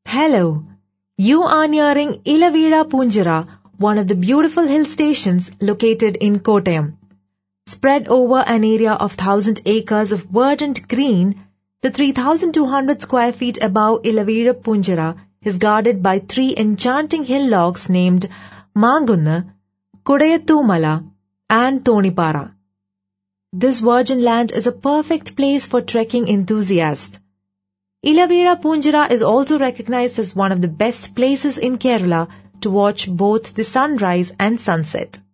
Hello, you are nearing Ilavira Punjara, one of the beautiful hill stations located in Kottayam. Spread over an area of 1,000 acres of verdant green, the 3,200 square feet above Ilavira Punjara is guarded by 3 enchanting hillocks named Mangunna, Kudayattumala and Tonipara. This virgin land is a perfect place for trekking enthusiasts. Ilavira Punjara is also recognized as one of the best places in Kerala to watch both the sunrise and sunset.